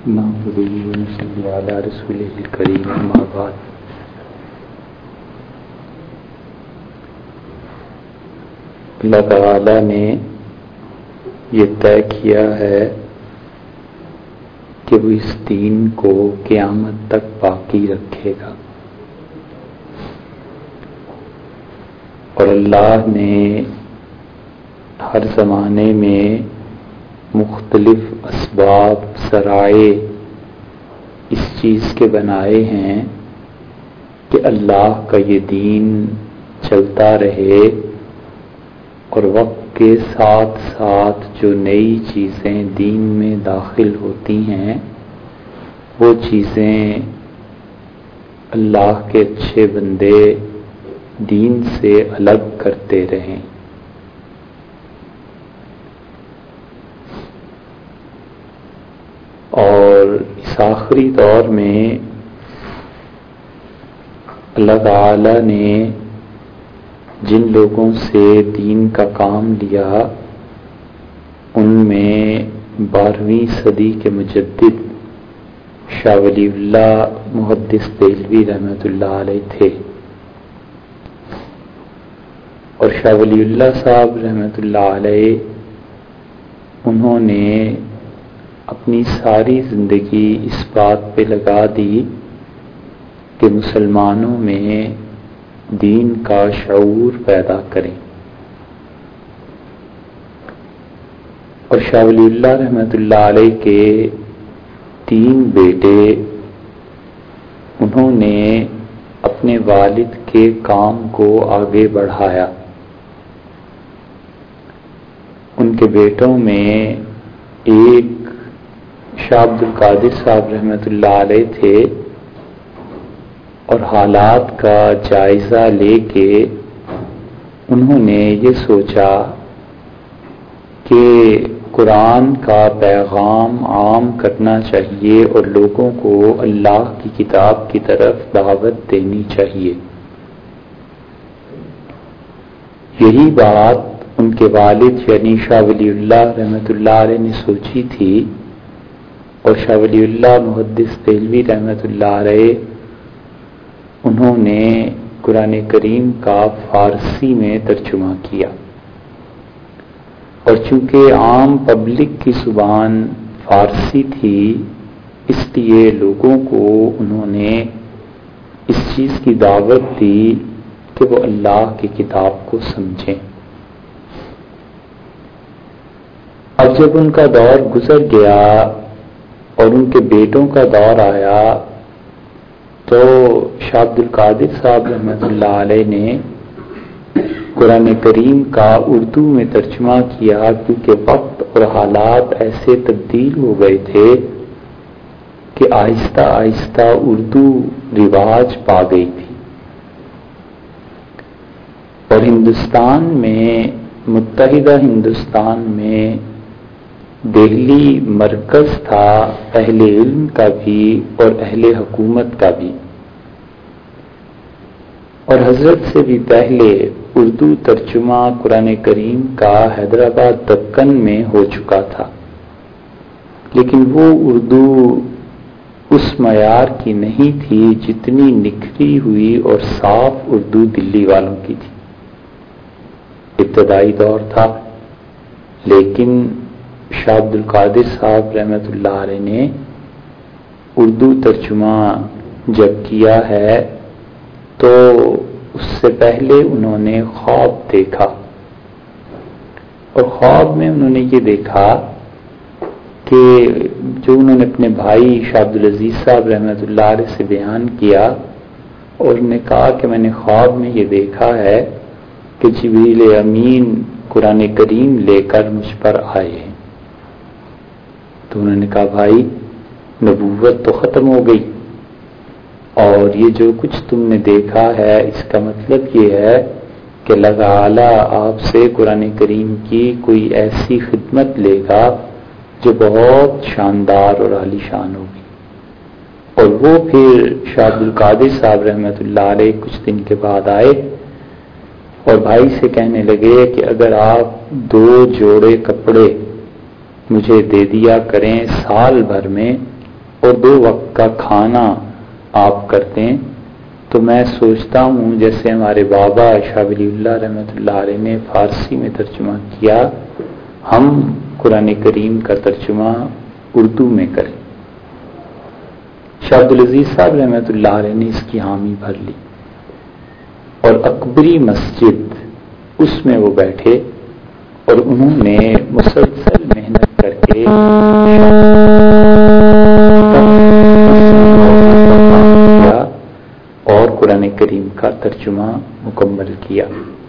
نحمده ونصلي على رسوله الكريم اما بعد اللہ تعالی نے یہ طے کیا ہے کہ وہ اس دین کو قیامت تک باقی رکھے گا، اور اللہ نے ہر زمانے میں مختلف اسباب ذرائع اس چیز کے بنائے ہیں کہ اللہ کا یہ دین چلتا رہے، اور وقت کے ساتھ ساتھ جو نئی چیزیں دین میں داخل ہوتی ہیں وہ چیزیں اللہ کے اچھے بندے دین سے الگ کرتے رہیں۔ اور اس آخری دور میں اللہ تعالی نے جن لوگوں سے دین کا کام لیا ان میں 12ویں صدی کے مجدد شاہ ولی اللہ محدث دہلوی رحمۃ اللہ علیہ تھے، اور شاہ ولی اللہ صاحب رحمۃ اللہ علیہ انہوں نے اپنی ساری زندگی اس بات پہ لگا دی کہ مسلمانوں میں دین کا شعور پیدا کریں، اور شاہ ولی اللہ رحمۃ اللہ علیہ کے 3 بیٹے انہوں نے اپنے والد کے کام کو آگے بڑھایا۔ ان کے بیٹوں میں ایک شاہ عبد القادر صاحب رحمۃ اللہ علیہ تھے، اور حالات کا جائزہ لے کے انہوں نے یہ سوچا کہ قرآن کا پیغام عام کرنا چاہیے اور لوگوں کو اللہ کی کتاب کی طرف دعوت دینی چاہیے۔ یہی بات ان کے والد یعنی شاہ ولی اللہ رحمۃ اللہ علیہ نے سوچی تھی، اور شاہ ولی اللہ محدث دہلوی رحمۃ اللہ علیہ انہوں نے قرآن کریم کا فارسی میں ترجمہ کیا، اور چونکہ عام پبلک کی زبان فارسی تھی اس لیے لوگوں کو انہوں نے اس چیز کی دعوت دی کہ وہ اللہ کی کتاب کو سمجھیں۔ اب جب ان کا دور گزر گیا اور ان کے بیٹوں کا دور آیا تو شاہ عبد القادر صاحب رحمۃ اللہ علیہ نے قرآن کریم کا اردو میں ترجمہ کیا، کیونکہ وقت اور حالات ایسے تبدیل ہو گئے تھے کہ آہستہ آہستہ اردو رواج پا گئی تھی، اور ہندوستان میں متحدہ ہندوستان میں دہلی مرکز تھا اہل علم کا بھی اور اہل حکومت کا بھی، اور حضرت سے بھی پہلے اردو ترجمہ قرآن کریم کا حیدرآباد دکن میں ہو چکا تھا، لیکن وہ اردو اس معیار کی نہیں تھی جتنی نکھری ہوئی اور صاف اردو دلی والوں کی تھی۔ ابتدائی دور تھا، لیکن شاہ عبد القادر صاحب رحمۃ اللہ علیہ نے اردو ترجمہ جب کیا ہے تو اس سے پہلے انہوں نے خواب دیکھا، اور خواب میں انہوں نے یہ دیکھا کہ جو انہوں نے اپنے بھائی شاہ عبد العزیز صاحب رحمۃ اللہ علیہ سے بیان کیا، اور انہوں نے کہا کہ میں نے خواب میں یہ دیکھا ہے کہ جبریل امین قرآن کریم لے کر مجھ پر آئے ہیں۔ تو انہوں نے کہا بھائی نبوت تو ختم ہو گئی، اور یہ جو کچھ تم نے دیکھا ہے اس کا مطلب یہ ہے کہ اللہ تعالی آپ سے قرآن کریم کی کوئی ایسی خدمت لے گا جو بہت شاندار اور عالی شان ہوگی۔ اور وہ پھر شاہ عبد القادر صاحب رحمۃ اللہ علیہ کچھ دن کے بعد آئے اور بھائی سے کہنے لگے کہ اگر آپ 2 جوڑے کپڑے مجھے دے دیا کریں سال بھر میں اور 2 وقت کا کھانا آپ کرتے ہیں، تو میں سوچتا ہوں جیسے ہمارے بابا شاہ ولی اللہ رحمۃ اللہ علیہ نے فارسی میں ترجمہ کیا، ہم قرآن کریم کا ترجمہ اردو میں کریں۔ شاہ عبدالعزیز صاحب رحمۃ اللہ علیہ نے اس کی حامی بھر لی، اور اکبری مسجد اس میں وہ بیٹھے اور انہوں نے مسلسل محنت کر کے اور قرآن کریم کا ترجمہ مکمل کیا۔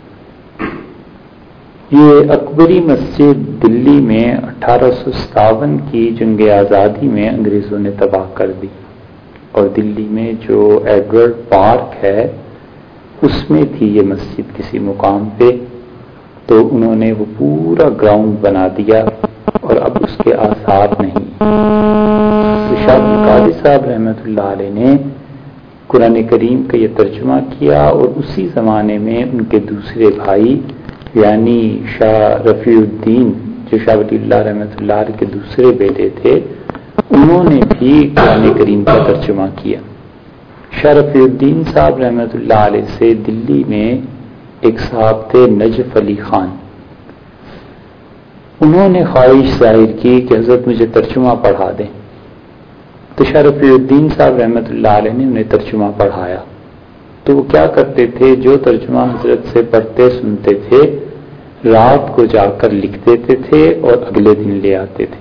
یہ اکبری مسجد دلی میں 1857 کی جنگ آزادی میں انگریزوں نے تباہ کر دی، اور دلی میں جو ایڈورڈ پارک ہے اس میں تھی یہ مسجد کسی مقام پہ، تو انہوں نے وہ پورا گراؤنڈ بنا دیا اور اب اس کے آثار نہیں۔ شاہ عبدالقادر صاحب رحمۃ اللہ علیہ نے قرآن کریم کا یہ ترجمہ کیا، اور اسی زمانے میں ان کے دوسرے بھائی یعنی شاہ رفیع الدین جو شاہ ولی اللہ رحمۃ اللہ علیہ کے دوسرے بیٹے تھے، انہوں نے بھی قرآن کریم کا ترجمہ کیا۔ شاہ رفیع الدین صاحب رحمۃ اللہ علیہ سے دلی میں ایک صاحب تھے نجف علی خان، انہوں نے خواہش ظاہر کی کہ حضرت مجھے ترجمہ پڑھا دیں، تو شاہ رفیع الدین صاحب رحمۃ اللہ علیہ نے انہیں ترجمہ پڑھایا۔ تو وہ کیا کرتے تھے، جو ترجمہ حضرت سے پڑھتے سنتے تھے رات کو جا کر لکھ دیتے تھے اور اگلے دن لے آتے تھے،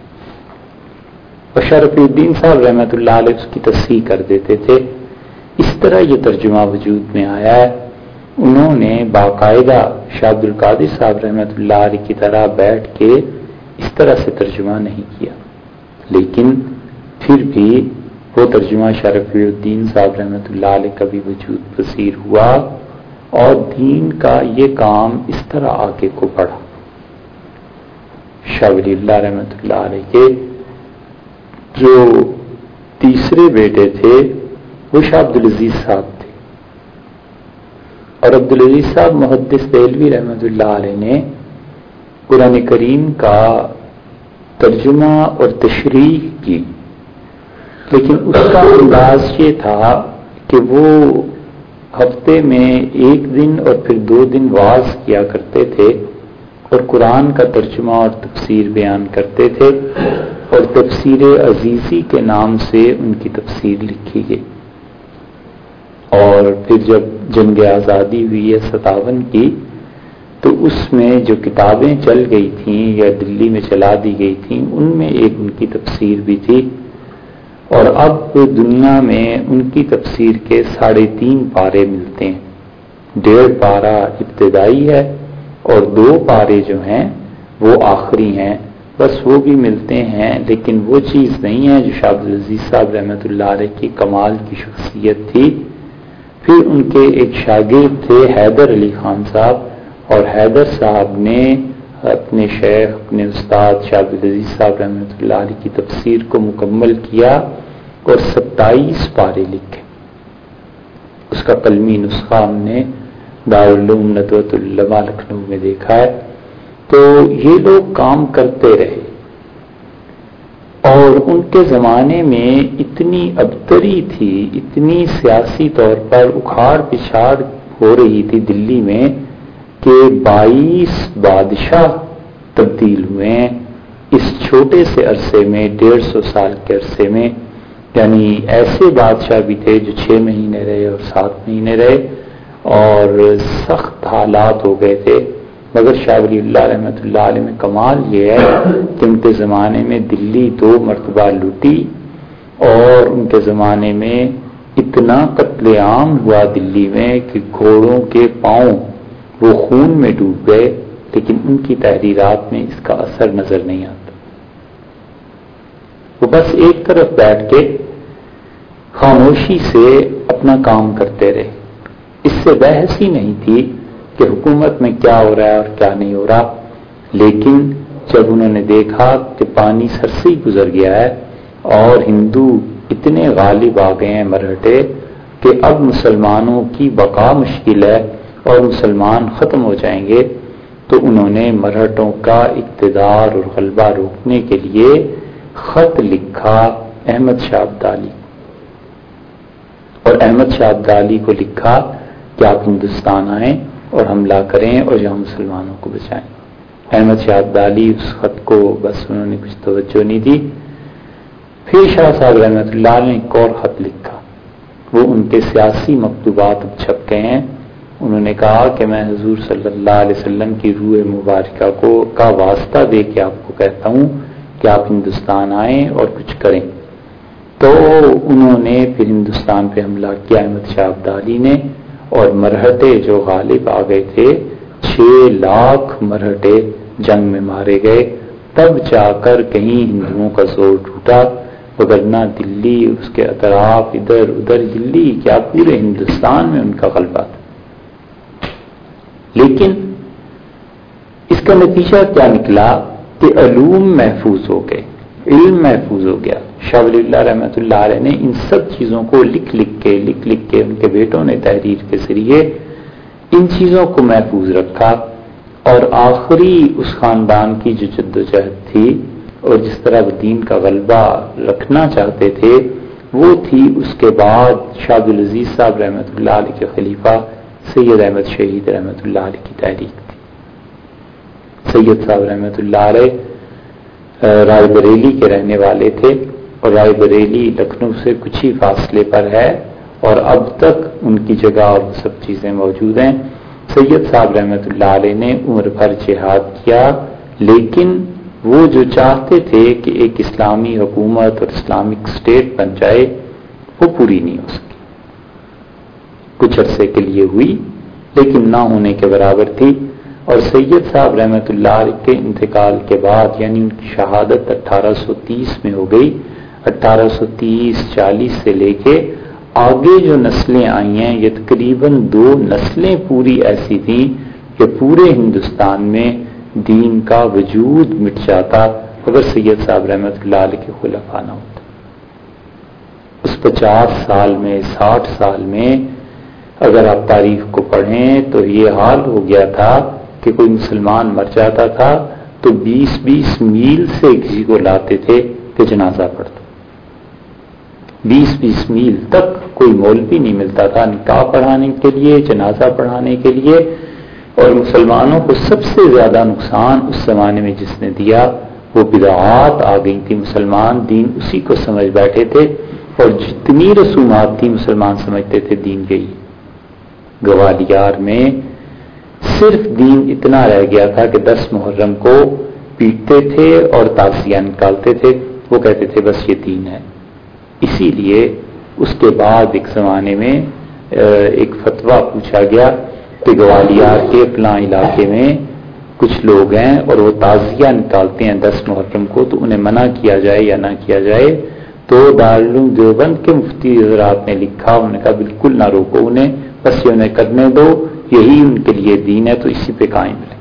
اور شاہ رفیع الدین صاحب رحمۃ اللہ علیہ اس کی تصحیح کر دیتے تھے۔ اس طرح یہ ترجمہ وجود میں آیا ہے۔ انہوں نے باقاعدہ شاہ عبدالقادر صاحب رحمۃ اللہ علیہ کی طرح بیٹھ کے اس طرح سے ترجمہ نہیں کیا، لیکن پھر بھی وہ ترجمہ شاہ رفیع الدین صاحب رحمۃ اللہ علیہ کا بھی وجود پذیر ہوا، اور دین کا یہ کام اس طرح آگے کو بڑھا۔ شاہ ولی اللہ رحمۃ اللہ علیہ کے جو تیسرے بیٹے تھے وہ شاہ عبدالعزیز صاحب تھے، اور عبدالعزیز صاحب محدث دہلوی رحمۃ اللہ علیہ نے قرآن کریم کا ترجمہ اور تشریح کی، لیکن اس کا انداز یہ تھا کہ وہ ہفتے میں 1 دن اور پھر 2 دن واعظ کیا کرتے تھے، اور قرآن کا ترجمہ اور تفسیر بیان کرتے تھے، اور تفسیر عزیزی کے نام سے ان کی تفسیر لکھی گئی۔ اور پھر جب جنگ آزادی ہوئی ہے 57 کی، تو اس میں جو کتابیں چل گئی تھیں یا دلی میں چلا دی گئی تھیں ان میں ایک ان کی تفسیر بھی تھی، اور اب دنیا میں ان کی تفسیر کے 3.5 پارے ملتے ہیں، 1.5 پارہ ابتدائی ہے اور 2 پارے جو ہیں وہ آخری ہیں، بس وہ بھی ملتے ہیں، لیکن وہ چیز نہیں ہے جو شاہ عبدالعزیز صاحب رحمۃ اللہ علیہ کی کمال کی شخصیت تھی۔ پھر ان کے ایک شاگرد تھے حیدر علی خان صاحب، اور حیدر صاحب نے اپنے شیخ اپنے استاد شاہ عبدالعزیز صاحب رحمۃ اللہ علیہ کی تفسیر کو مکمل کیا اور 27 پارے لکھے۔ اس کا قلمی نسخہ ہم نے دارالعلوم ندوۃ العلماء لکھنؤ میں دیکھا ہے۔ تو یہ لوگ کام کرتے رہے، اور ان کے زمانے میں اتنی ابتری تھی، اتنی سیاسی طور پر اکھاڑ پچھاڑ ہو رہی تھی دلی میں کہ 22 بادشاہ تبدیل ہوئے ہیں اس چھوٹے سے عرصے میں، 150 سال کے عرصے میں۔ یعنی ایسے بادشاہ بھی تھے جو 6 مہینے رہے اور 7 مہینے رہے، اور سخت حالات ہو گئے تھے۔ مگر شاہ ولی اللہ رحمۃ اللہ علیہ میں کمال یہ ہے کہ ان کے زمانے میں دلی 2 مرتبہ لوٹی، اور ان کے زمانے میں اتنا قتل عام ہوا دلی میں کہ گھوڑوں کے پاؤں وہ خون میں ڈوب گئے، لیکن ان کی تحریرات میں اس کا اثر نظر نہیں آتا۔ وہ بس ایک طرف بیٹھ کے خاموشی سے اپنا کام کرتے رہے، اس سے بحث ہی نہیں تھی کہ حکومت میں کیا ہو رہا ہے اور کیا نہیں ہو رہا۔ لیکن جب انہوں نے دیکھا کہ پانی سر سے ہی گزر گیا ہے اور ہندو اتنے غالب آ گئے ہیں مرہٹے کہ اب مسلمانوں کی بقا مشکل ہے اور مسلمان ختم ہو جائیں گے، تو انہوں نے مرہٹوں کا اقتدار اور غلبہ روکنے کے لیے خط لکھا احمد شاہ ابدالی، اور احمد شاہ ابدالی کو لکھا کہ آپ ہندوستان آئیں اور حملہ کریں اور یہاں مسلمانوں کو بچائیں۔ احمد شاہ ابدالی اس خط کو بس انہوں نے کچھ توجہ نہیں دی۔ پھر شاہ صاحب رحمۃ اللہ نے ایک اور خط لکھا، وہ ان کے سیاسی مکتوبات اب چھپ گئے ہیں۔ انہوں نے کہا کہ میں حضور صلی اللہ علیہ وسلم کی روح مبارکہ کا واسطہ دے کے آپ کو کہتا ہوں کہ آپ ہندوستان آئیں اور کچھ کریں۔ تو انہوں نے پھر ہندوستان پہ حملہ کیا احمد شاہ ابدالی نے، اور مرہٹے جو غالب آ گئے تھے، 6 لاکھ مرہٹے جنگ میں مارے گئے، تب جا کر کہیں ہندوؤں کا زور ٹوٹا، وگرنہ دلی اس کے اطراف ادھر ادھر، دلی کیا پورے ہندوستان میں ان کا غلبہ تھا۔ لیکن اس کا نتیجہ کیا نکلا کہ علوم محفوظ ہو گئے، علم محفوظ ہو گیا۔ شاہ ولی اللہ رحمۃ اللہ علیہ نے ان سب چیزوں کو لکھ لکھ کے ان کے بیٹوں نے تحریر کے ذریعے ان چیزوں کو محفوظ رکھا، اور آخری اس خاندان کی جو جدوجہد تھی اور جس طرح وہ دین کا غلبہ رکھنا چاہتے تھے، وہ تھی اس کے بعد شاہ عبدالعزیز صاحب رحمۃ اللہ علیہ کے خلیفہ سید احمد شہید رحمۃ اللہ علیہ کی تحریک تھی۔ سید صاحب رحمۃ اللہ علیہ رائے بریلی کے رہنے والے تھے، اور رائے بریلی لکھنؤ سے کچھ ہی فاصلے پر ہے، اور اب تک ان کی جگہ اور سب چیزیں موجود ہیں۔ سید صاحب رحمۃ اللہ علیہ نے عمر بھر جہاد کیا، لیکن وہ جو چاہتے تھے کہ ایک اسلامی حکومت اور اسلامک اسٹیٹ بن جائے، وہ پوری نہیں ہو سکی۔ کچھ عرصے کے لیے ہوئی، لیکن نہ ہونے کے برابر تھی۔ اور سید صاحب رحمۃ اللہ علیہ کے انتقال کے بعد، یعنی ان کی شہادت 1830 میں ہو گئی، 1830-40 سے لے کے آگے جو نسلیں آئی ہیں، یہ تقریباً 2 نسلیں پوری ایسی تھیں کہ پورے ہندوستان میں دین کا وجود مٹ جاتا اگر سید صاحب رحمۃ اللہ علیہ کے خلفاء نہ ہوتا۔ اس 50 سال میں 60 سال میں اگر آپ تاریخ کو پڑھیں تو یہ حال ہو گیا تھا کہ کوئی مسلمان مر جاتا تھا تو 20-20 میل سے کسی کو لاتے تھے کہ جنازہ پڑھتا۔ 20-20 میل تک کوئی مولوی نہیں ملتا تھا نکاح پڑھانے کے لیے، جنازہ پڑھانے کے لیے۔ اور مسلمانوں کو سب سے زیادہ نقصان اس زمانے میں جس نے دیا وہ بدعات آ گئی تھی۔ مسلمان دین اسی کو سمجھ بیٹھے تھے، اور جتنی رسومات تھی مسلمان سمجھتے تھے دین گئی۔ گوالیار میں صرف دین اتنا رہ گیا تھا کہ 10 محرم کو پیٹتے تھے اور تعزیہ نکالتے تھے، وہ کہتے تھے بس یہ دین ہے۔ اسی لیے اس کے بعد ایک زمانے میں ایک فتویٰ پوچھا گیا کہ گوالیار کے فلاں علاقے میں کچھ لوگ ہیں اور وہ تعزیہ نکالتے ہیں 10 محرم کو، تو انہیں منع کیا جائے یا نہ کیا جائے؟ تو دارالعلوم دیوبند کے مفتی حضرات نے لکھا، انہوں نے کہا بالکل نہ روکو انہیں، بس یہ انہیں کرنے دو، یہی ان کے لیے دین ہے، تو اسی پہ قائم رہیں۔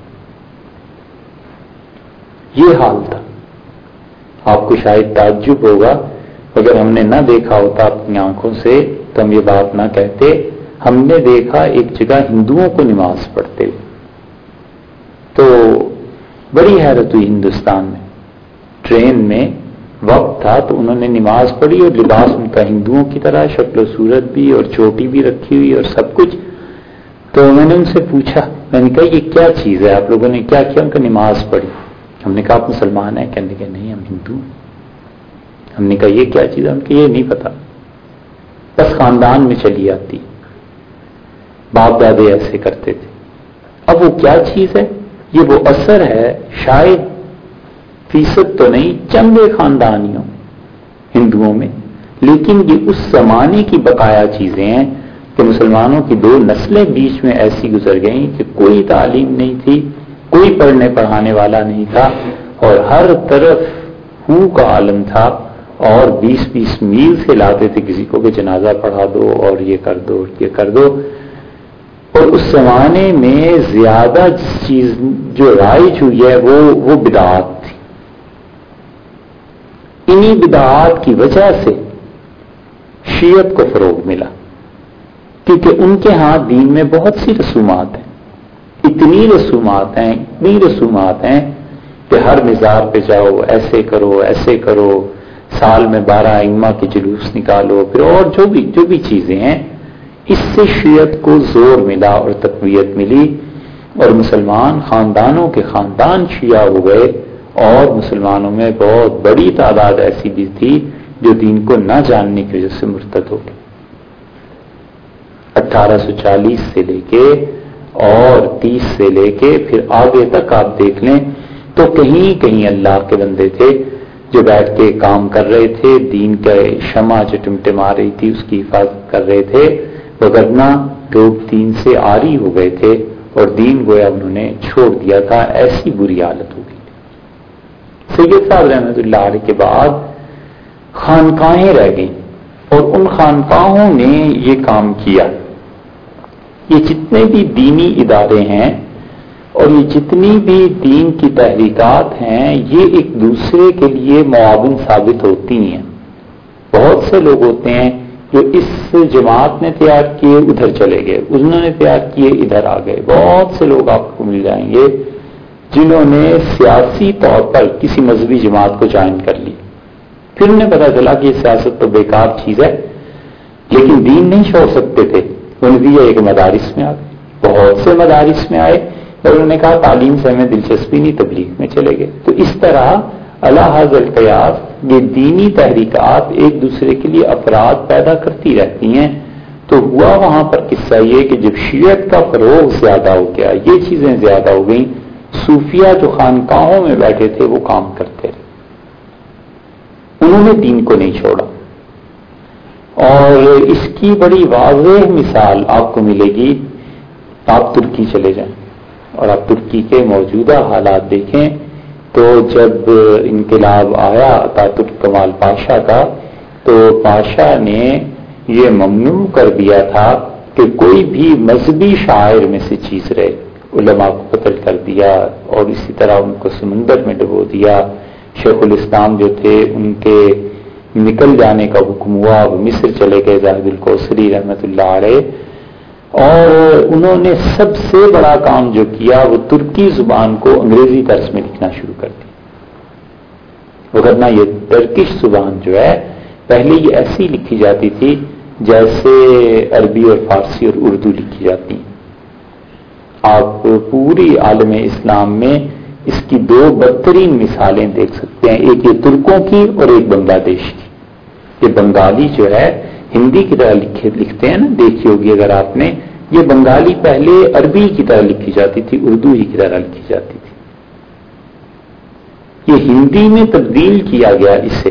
یہ حال تھا۔ آپ کو شاید تعجب ہوگا، اگر ہم نے نہ دیکھا ہوتا اپنی آنکھوں سے تو ہم یہ بات نہ کہتے۔ ہم نے دیکھا ایک جگہ ہندوؤں کو نماز پڑھتے ہوئے، تو بڑی حیرت ہوئی۔ ہندوستان میں ٹرین میں وقت تھا تو انہوں نے نماز پڑھی، اور لباس ان کا ہندوؤں کی طرح، شکل و صورت بھی اور چوٹی بھی رکھی ہوئی اور سب کچھ۔ تو میں نے ان سے پوچھا، میں نے کہا یہ کیا چیز ہے، آپ لوگوں نے کیا کیا؟ ان کا نماز پڑھی۔ ہم نے کہا آپ مسلمان ہیں؟ کہنے لگے نہیں ہم ہندو ہیں۔ ہم نے کہا یہ کیا چیز ہے؟ ان کو یہ نہیں پتا، بس خاندان میں چلی آتی، باپ دادے ایسے کرتے تھے۔ اب وہ کیا چیز ہے؟ یہ وہ اثر ہے، شاید فیصد تو نہیں، چند خاندانیوں ہندوؤں میں، لیکن یہ اس زمانے کی بقایا چیزیں ہیں کہ مسلمانوں کی 2 نسلیں بیچ میں ایسی گزر گئیں کہ کوئی تعلیم نہیں تھی، کوئی پڑھنے پڑھانے والا نہیں تھا، اور ہر طرف ہو کا عالم تھا، اور 20-20 میل سے لاتے تھے کسی کو کہ جنازہ پڑھا دو اور یہ کر دو یہ کر دو۔ اور اس زمانے میں زیادہ جس چیز جو رائج ہوئی ہے وہ بدعات تھی۔ انہی بدعات کی وجہ سے شیعت کو فروغ ملا، کیونکہ ان کے ہاں دین میں بہت سی رسومات ہیں، اتنی رسومات ہیں کہ ہر مزار پہ جاؤ ایسے کرو ایسے کرو، سال میں 12 ائمہ کے جلوس نکالو، پھر اور جو بھی چیزیں ہیں، اس سے شیعت کو زور ملا اور تقویت ملی، اور مسلمان خاندانوں کے خاندان شیعہ ہو گئے، اور مسلمانوں میں بہت بڑی تعداد ایسی بھی تھی جو دین کو نہ جاننے کی وجہ سے مرتد ہو گئے۔ 1840 سے لے کے اور 30 سے لے کے پھر آگے تک آپ دیکھ لیں تو کہیں کہیں اللہ کے بندے تھے جو بیٹھ کے کام کر رہے تھے، دین کا شمع جو ٹمٹما رہی تھی اس کی حفاظت کر رہے تھے، وگرنہ لوگ دین سے عاری ہو گئے تھے اور دین گویا انہوں نے چھوڑ دیا تھا، ایسی بری حالت ہو گئی تھی۔ سید صاحب رحمۃ اللہ علیہ کے بعد خانقاہیں رہ گئیں اور ان خانقاہوں نے یہ کام کیا۔ یہ جتنے بھی دینی ادارے ہیں اور یہ جتنی بھی دین کی تحریکات ہیں، یہ ایک دوسرے کے لیے معاون ثابت ہوتی ہیں۔ بہت سے لوگ ہوتے ہیں جو اس جماعت نے تیار کیے ادھر چلے گئے، انہوں نے تیار کیے ادھر آ گئے۔ بہت سے لوگ آپ کو مل جائیں گے جنہوں نے سیاسی طور پر کسی مذہبی جماعت کو جوائن کر لی، پھر انہیں پتا چلا کہ یہ سیاست تو بیکار چیز ہے، لیکن دین نہیں چھوڑ سکتے تھے، انہوں نے ایک مدارس میں آ گئے، بہت سے مدارس میں آئے اور انہوں نے کہا تعلیم سے ہمیں دلچسپی نہیں، تبلیغ میں چلے گئے۔ تو اس طرح اللہ حاضر قیاس یہ دینی تحریکات ایک دوسرے کے لیے افراد پیدا کرتی رہتی ہیں۔ تو ہوا وہاں پر قصہ یہ کہ جب شیعت کا فروغ زیادہ ہو گیا، یہ چیزیں زیادہ ہو گئیں، صوفیہ جو خانقاہوں میں بیٹھے تھے وہ کام کرتے رہے، انہوں نے دین کو نہیں چھوڑا۔ اور اس کی بڑی واضح مثال آپ کو ملے گی، آپ ترکی چلے جائیں اور آپ ترکی کے موجودہ حالات دیکھیں تو جب انقلاب آیا اتاترک کمال پاشا کا، تو پاشا نے یہ ممنوع کر دیا تھا کہ کوئی بھی مذہبی شاعر میں سے چیز رہے، علماء کو قتل کر دیا اور اسی طرح ان کو سمندر میں ڈبو دیا۔ شیخ الاسلام جو تھے ان کے نکل جانے کا حکم ہوا، وہ مصر چلے گئے زاہد الکوثری رحمۃ اللہ علیہ، اور انہوں نے سب سے بڑا کام جو کیا وہ ترکی زبان کو انگریزی طرز میں لکھنا شروع کر دیا، وگرنہ یہ ترکش زبان جو ہے پہلے یہ ایسی لکھی جاتی تھی جیسے عربی اور فارسی اور اردو لکھی جاتی ہیں۔ آپ پوری عالم اسلام میں اس کی 2 بدترین مثالیں دیکھ سکتے ہیں، ایک یہ ترکوں کی اور ایک بنگلہ دیش کی۔ یہ بنگالی جو ہے ہندی کی طرح لکھتے ہیں نا، دیکھی ہوگی اگر آپ نے، یہ بنگالی پہلے عربی کی طرح لکھی جاتی تھی، اردو ہی کی طرح لکھی جاتی تھی، یہ ہندی میں تبدیل کیا گیا اسے،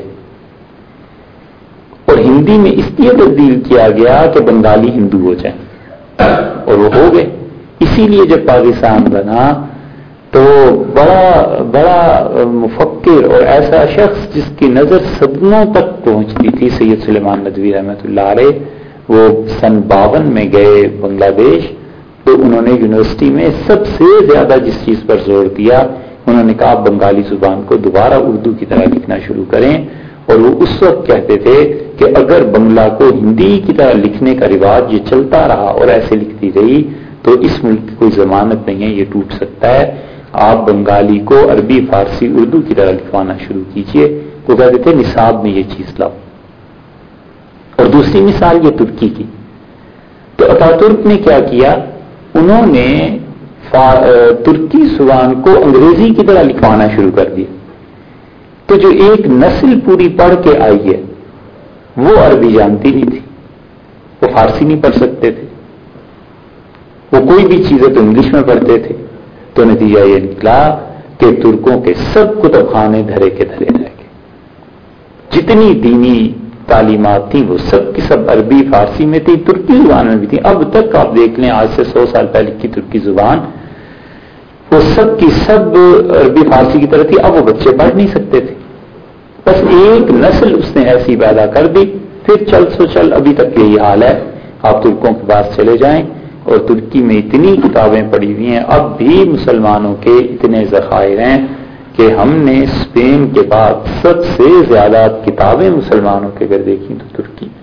اور ہندی میں اس لیے تبدیل کیا گیا کہ بنگالی ہندو ہو جائیں، اور وہ ہو گئے۔ اسی لیے جب پاکستان بنا تو بڑا مفکر اور ایسا شخص جس کی نظر صدموں تک پہنچتی تھی، سید سلیمان ندوی رحمۃ اللہ علیہ، وہ سن 52 میں گئے بنگلہ دیش، تو انہوں نے یونیورسٹی میں سب سے زیادہ جس چیز پر زور دیا، انہوں نے کہا بنگالی زبان کو دوبارہ اردو کی طرح لکھنا شروع کریں، اور وہ اس وقت کہتے تھے کہ اگر بنگلہ کو ہندی کی طرح لکھنے کا رواج یہ چلتا رہا اور ایسے لکھتی رہی تو اس ملک کی کوئی ضمانت نہیں ہے، یہ ٹوٹ سکتا ہے، آپ بنگالی کو عربی فارسی اردو کی طرح لکھوانا شروع کیجئے۔ وہ کہتے تھے نصاب میں یہ چیز لاؤ۔ اور دوسری مثال یہ ترکی کی، تو اتاترک نے کیا کیا، انہوں نے ترکی زبان کو انگریزی کی طرح لکھوانا شروع کر دیا، تو جو ایک نسل پوری پڑھ کے آئی ہے وہ عربی جانتی نہیں تھی، وہ فارسی نہیں پڑھ سکتے تھے، وہ کوئی بھی چیزیں تو انگلش میں پڑھتے تھے، تو نتیجہ یہ نکلا کہ ترکوں کے سب کتب خانے دھرے کے دھرے رہ گئے، جتنی دینی تعلیمات تھیں وہ سب کی سب عربی فارسی میں تھی، ترکی زبان میں بھی تھی۔ اب تک آپ دیکھ لیں، آج سے 100 سال پہلے کی ترکی زبان وہ سب کی سب عربی فارسی کی طرح تھی، اب وہ بچے پڑھ نہیں سکتے تھے، بس ایک نسل اس نے ایسی پیدا کر دی، پھر چل ابھی تک یہی حال ہے۔ آپ ترکوں کے پاس چلے جائیں اور ترکی میں اتنی کتابیں پڑھی ہوئی ہیں، اب بھی مسلمانوں کے اتنے ذخائر ہیں کہ ہم نے اسپین کے بعد سب سے زیادہ کتابیں مسلمانوں کے اگر دیکھیں تو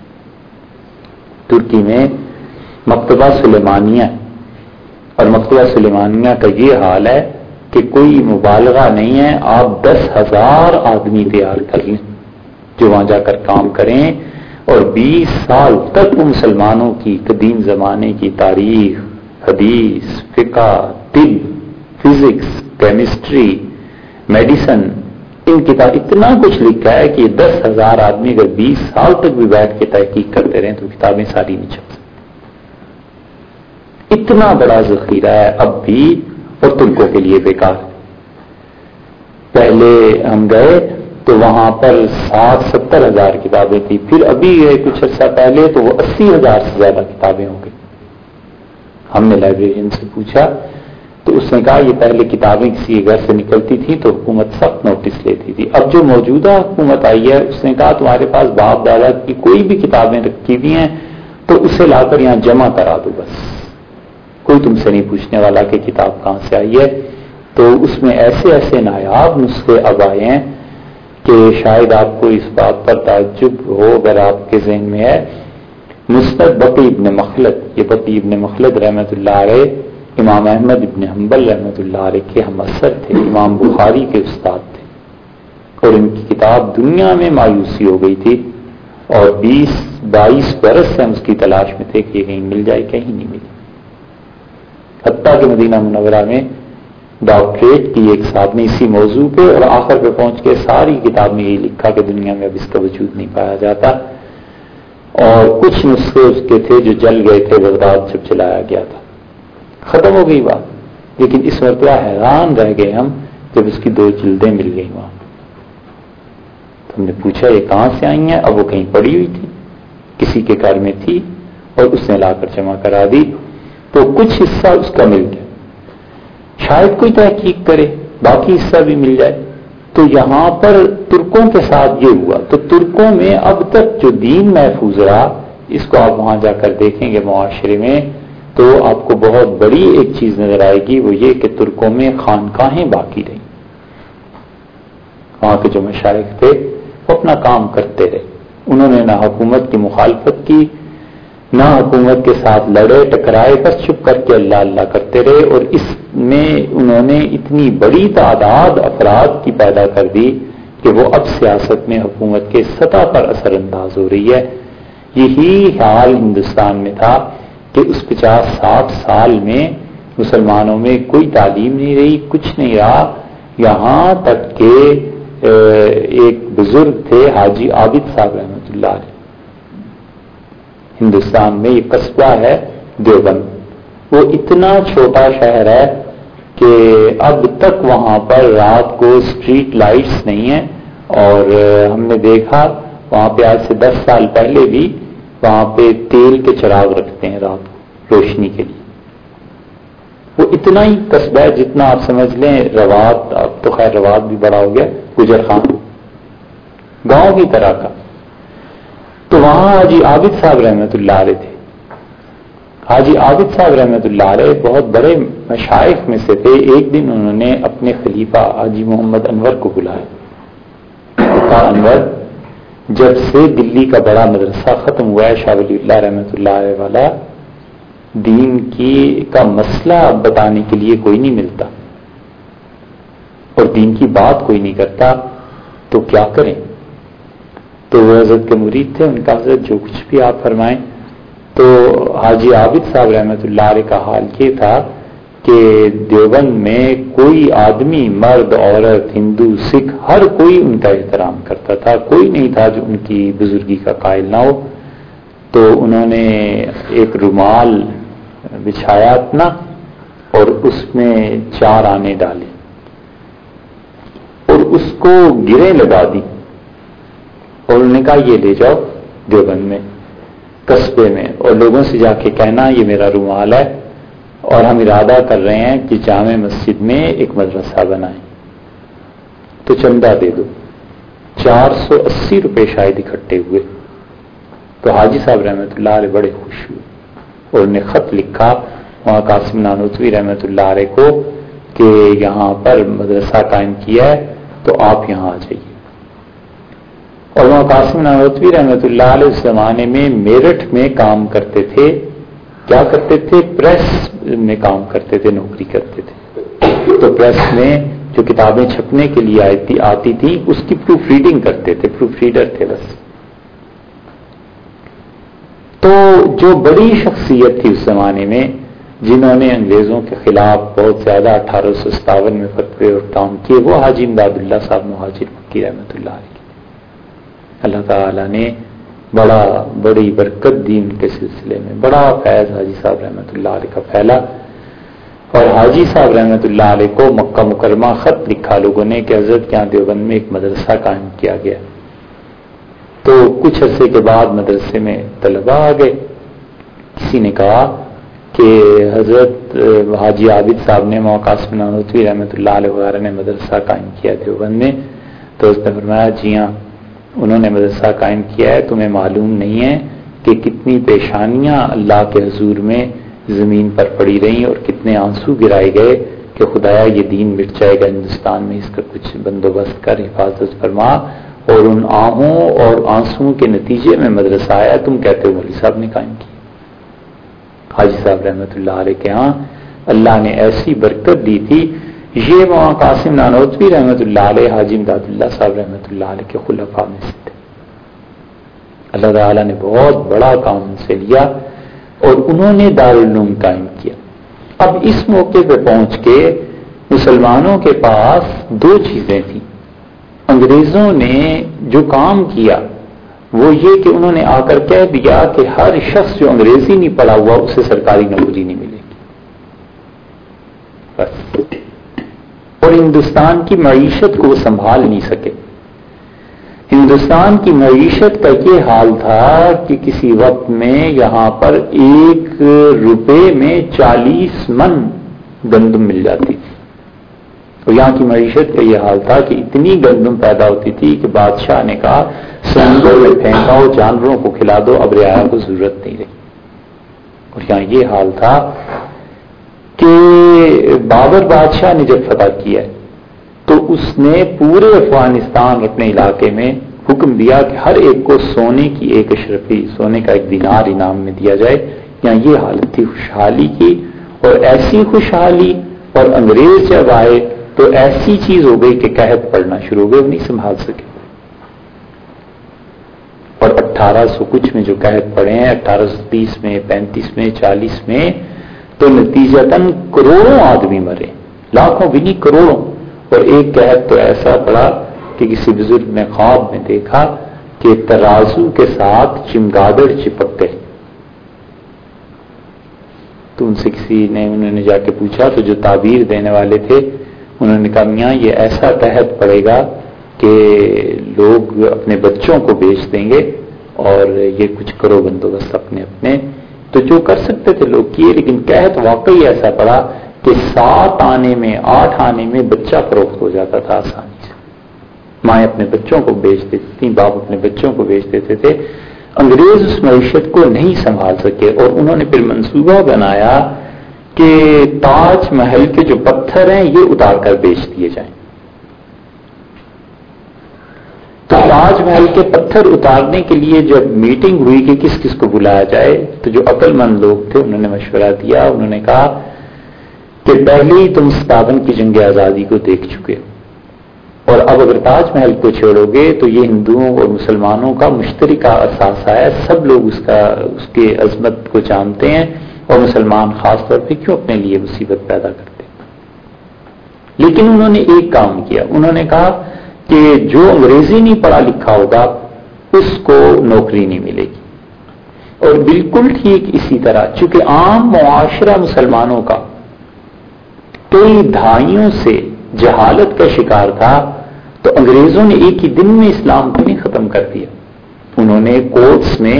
ترکی میں مکتبہ سلیمانیہ، اور مکتبہ سلیمانیہ کا یہ حال ہے کہ کوئی مبالغہ نہیں ہے، آپ 10,000 آدمی تیار کر لیں جو وہاں جا کر کام کریں اور 20 سال تک وہ مسلمانوں کی قدیم زمانے کی تاریخ، حدیث، فقہ، طب، فزکس، کیمسٹری، میڈیسن، ان کتاب اتنا کچھ لکھا ہے کہ 10,000 آدمی اگر 20 سال تک بھی بیٹھ کے تحقیق کرتے رہیں تو کتابیں ساری نہیں چھپ سکتی. اتنا بڑا ذخیرہ ہے اب بھی، اور ترکوں کے لیے بیکار. پہلے ہم گئے تو وہاں پر 60-70 ہزار کتابیں تھیں، پھر ابھی گئے کچھ عرصہ پہلے تو وہ 80,000 سے زیادہ کتابیں ہو گئی. ہم نے لائبریرین سے پوچھا تو اس نے کہا یہ پہلے کتابیں کسی گھر سے نکلتی تھی تو حکومت سخت نوٹس لیتی تھی، اب جو موجودہ حکومت آئی ہے اس نے کہا تمہارے پاس باپ دادا کی کوئی بھی کتابیں رکھی ہوئی ہیں تو اسے لا کر یہاں جمع کرا دو، بس کوئی تم سے نہیں پوچھنے والا کہ کتاب کہاں سے آئی ہے. تو اس میں ایسے ایسے نایاب نسخے اب آئے ہیں کہ شاید آپ کو اس بات پر تعجب ہو اگر آپ کے ذہن میں ہے. مسند بقی ابن مخلد، یہ بقی ابن مخلد رحمۃ اللہ علیہ امام احمد ابن حنبل رحمۃ اللہ علیہ کے ہم اثر تھے، امام بخاری کے استاد تھے، اور ان کی کتاب دنیا میں مایوسی ہو گئی تھی اور 20-22 برس سے ہم اس کی تلاش میں تھے کہ یہ کہیں مل جائے، کہیں نہیں ملی. حتیٰ کہ مدینہ منورہ میں ڈاکٹریٹ کی ایک صاحب نے اسی موضوع پہ، اور آخر پہ پہنچ کے ساری کتاب میں یہ لکھا کہ دنیا میں اب اس کا وجود نہیں پایا جاتا. اور کچھ نسخے اس کے تھے جو جل گئے تھے بغداد جب چلایا گیا تھا، ختم ہو گئی بات. لیکن اس مرتبہ حیران رہ گئے ہم جب اس کی 2 جلدیں مل گئی وہاں. تو ہم نے پوچھا یہ کہاں سے آئی ہیں؟ اب وہ کہیں پڑی ہوئی تھی، کسی کے گھر میں تھی اور اس نے لا کر جمع کرا دی. تو کچھ حصہ اس کا مل گیا، شاید کوئی تحقیق کرے باقی حصہ بھی مل جائے. تو یہاں پر ترکوں کے ساتھ یہ ہوا. تو ترکوں میں اب تک جو دین محفوظ رہا، اس کو آپ وہاں جا کر دیکھیں گے معاشرے میں تو آپ کو بہت بڑی ایک چیز نظر آئے گی، وہ یہ کہ ترکوں میں خانقاہیں باقی رہیں. وہاں کے جو مشائخ تھے وہ اپنا کام کرتے رہے، انہوں نے نہ حکومت کی مخالفت کی نہ حکومت کے ساتھ لڑے ٹکرائے، بس چپ کر کے اللہ اللہ کرتے رہے. اور اس میں انہوں نے اتنی بڑی تعداد افراد کی پیدا کر دی کہ وہ اب سیاست میں حکومت کے سطح پر اثر انداز ہو رہی ہے. یہی حال ہندوستان میں تھا کہ اس 50-60 سال میں مسلمانوں میں کوئی تعلیم نہیں رہی، کچھ نہیں رہا. یہاں تک کہ ایک بزرگ تھے حاجی عابد صاحب رحمۃ اللہ علیہ، ہندوستان میں یہ قصبہ ہے دیوبند، وہ اتنا چھوٹا شہر ہے کہ اب تک وہاں پر رات کو اسٹریٹ لائٹس نہیں ہیں. اور ہم نے دیکھا وہاں پہ آج سے 10 سال پہلے بھی وہاں پہ تیل کے چراغ رکھتے ہیں رات کو روشنی کے لیے. وہ اتنا ہی قصبہ ہے جتنا آپ سمجھ لیں روات، اب تو خیر روات بھی بڑا ہو گیا، گجر خان گاؤں کی طرح کا. تو وہاں حاجی عابد صاحب رحمۃ اللہ علیہ تھے. حاجی عابد صاحب رحمۃ اللہ علیہ بہت بڑے مشائخ میں سے تھے. ایک دن انہوں نے اپنے خلیفہ حاجی محمد انور کو بلایا. انور جب سے دلی کا بڑا مدرسہ ختم ہوا ہے شاہ ولی اللہ رحمۃ اللہ علیہ والا، دین کی کا مسئلہ بتانے کے لیے کوئی نہیں ملتا اور دین کی بات کوئی نہیں کرتا، تو کیا کریں؟ تو وہ حضرت کے مرید تھے، ان کا حضرت جو کچھ بھی آپ فرمائیں. تو حاجی عابد صاحب رحمۃ اللہ علیہ کا حال یہ تھا کہ دیوبند میں کوئی آدمی، مرد عورت، ہندو سکھ، ہر کوئی ان کا احترام کرتا تھا، کوئی نہیں تھا جو ان کی بزرگی کا قائل نہ ہو. تو انہوں نے ایک رومال بچھایا اپنا اور اس میں 4 آنے ڈالے اور اس کو گرے لگا دی اور انہوں نے کہا یہ لے جاؤ دیوبند میں قصبے میں اور لوگوں سے جا کے کہنا یہ میرا رومال ہے اور ہم ارادہ کر رہے ہیں کہ جامع مسجد میں ایک مدرسہ بنائیں، تو چندہ دے دو. 480 روپے شاید اکٹھے ہوئے. تو حاجی صاحب رحمۃ اللہ علیہ بڑے خوش ہوئے اور انہوں نے خط لکھا وہاں قاسم نانوتوی رحمۃ اللہ علیہ کو کہ یہاں پر مدرسہ قائم کیا ہے تو آپ یہاں آ جائیے. اور وہاں قاسم نانوتوی رحمۃ اللہ علیہ اس زمانے میں میرٹھ میں کام کرتے تھے. کیا کرتے تھے؟ پریس میں کام کرتے تھے، نوکری کرتے تھے. تو پریس میں جو کتابیں چھپنے کے لیے آتی تھی اس کی پروف ریڈنگ کرتے تھے، پروف ریڈر تھے بس. تو جو بڑی شخصیت تھی اس زمانے میں جنہوں نے انگریزوں کے خلاف بہت زیادہ 1857 میں فتوے اور کام کیے، وہ حاجی امداد اللہ صاحب مہاجر مکی رحمۃ اللہ علیہ. اللہ تعالیٰ نے بڑی برکت دی ان کے سلسلے میں، بڑا فیض حاجی صاحب رحمۃ اللہ علیہ کا پھیلا. اور حاجی صاحب رحمۃ اللہ علیہ کو مکہ مکرمہ خط لکھا لوگوں نے کہ حضرت کے یہاں دیوبند میں ایک مدرسہ قائم کیا گیا. تو کچھ عرصے کے بعد مدرسے میں طلبہ آ گئے. کسی نے کہا کہ حضرت حاجی عابد صاحب نے مولانا قاسم نانوتوی رحمۃ اللہ علیہ وغیرہ نے مدرسہ قائم کیا دیوبند میں. تو اس نے فرمایا جی ہاں انہوں نے مدرسہ قائم کیا ہے، تمہیں معلوم نہیں ہے کہ کتنی پیشانیاں اللہ کے حضور میں زمین پر پڑی رہیں اور کتنے آنسو گرائے گئے کہ خدایا یہ دین مٹ جائے گا ہندوستان میں، اس کا کچھ بندوبست کر، حفاظت فرما. اور ان آہوں اور آنسوؤں کے نتیجے میں مدرسہ آیا. تم کہتے ہو مولوی صاحب نے قائم کیا. حاجی صاحب رحمۃ اللہ علیہ کے ہاں اللہ نے ایسی برکت دی تھی. یہ مولانا قاسم نانوتوی رحمۃ اللہ علیہ حاجی امداد اللہ صاحب رحمۃ اللہ علیہ کے خلفاء میں سے تھے. اللہ تعالیٰ نے بہت بڑا کام ان سے لیا اور انہوں نے دارالعلوم قائم کیا. اب اس موقع پہ پہنچ کے مسلمانوں کے پاس دو چیزیں تھیں. انگریزوں نے جو کام کیا وہ یہ کہ انہوں نے آ کر کہہ دیا کہ ہر شخص جو انگریزی نہیں پڑھا ہوا اسے سرکاری نوکری نہیں ملے گی بس. اور ہندوستان کی معیشت کو وہ سنبھال نہیں سکے. ہندوستان کی معیشت کا یہ حال تھا کہ کسی وقت میں یہاں پر 1 روپے میں 40 من گندم مل جاتی تھی. اور یہاں کی معیشت کا یہ حال تھا کہ اتنی گندم پیدا ہوتی تھی کہ بادشاہ نے کہا سمندر میں پھینکاؤ، جانوروں کو کھلا دو، اب رعایا کو ضرورت نہیں رہی. اور یہاں یہ حال تھا کہ بابر بادشاہ نے جب فتح کیا تو اس نے پورے افغانستان اپنے علاقے میں حکم دیا کہ ہر ایک کو سونے کی 1 اشرفی، سونے کا 1 دینار انعام میں دیا جائے. یہاں یہ حالت تھی خوشحالی کی، اور ایسی خوشحالی. اور انگریز جب آئے تو ایسی چیز ہو گئی کہ قحط پڑنا شروع ہو گئے، نہیں سنبھال سکے. اور 1800 کچھ میں جو قحط پڑے ہیں، 1830 میں، 35 میں، 40 میں، تو نتیجتاً کروڑوں آدمی مرے، لاکھوں بھی نہیں کروڑوں. اور ایک قحط تو ایسا پڑا کہ کسی بزرگ نے خواب میں دیکھا کہ ترازو کے ساتھ چمگادڑ چپک گئے. تو ان سے انہوں نے جا کے پوچھا تو جو تعبیر دینے والے تھے انہوں نے کہا میاں یہ ایسا قحط پڑے گا کہ لوگ اپنے بچوں کو بیچ دیں گے اور یہ کچھ کرو بندوبست اپنے. تو جو کر سکتے تھے لوگ کیے، لیکن قحط واقعی ایسا پڑا کہ 7 آنے میں 8 آنے میں بچہ فروخت ہو جاتا تھا آسانی سے. مائیں اپنے بچوں کو بیچ دیتی تھیں، باپ اپنے بچوں کو بیچ دیتے تھے. انگریز اس معیشت کو نہیں سنبھال سکے اور انہوں نے پھر منصوبہ بنایا کہ تاج محل کے جو پتھر ہیں یہ اتار کر بیچ دیے جائیں. تو تاج محل کے پتھر اتارنے کے لیے جب میٹنگ ہوئی کہ کس کس کو بلایا جائے تو جو عقل مند لوگ تھے انہوں نے مشورہ دیا. انہوں نے کہا کہ پہلے ہی تم 57 کی جنگ آزادی کو دیکھ چکے اور اب اگر تاج محل کو چھوڑو گے تو یہ ہندوؤں اور مسلمانوں کا مشترکہ اثاثہ ہے، سب لوگ اس کے عظمت کو جانتے ہیں اور مسلمان خاص طور پہ کیوں اپنے لیے مصیبت پیدا کرتے. لیکن انہوں نے ایک کام کیا، انہوں نے کہا کہ جو انگریزی نہیں پڑھا لکھا ہوگا اس کو نوکری نہیں ملے گی. اور بالکل ٹھیک اسی طرح چونکہ عام معاشرہ مسلمانوں کا کئی دہائیوں سے جہالت کا شکار تھا تو انگریزوں نے ایک ہی دن میں اسلام کو نہیں ختم کر دیا. انہوں نے کورٹس میں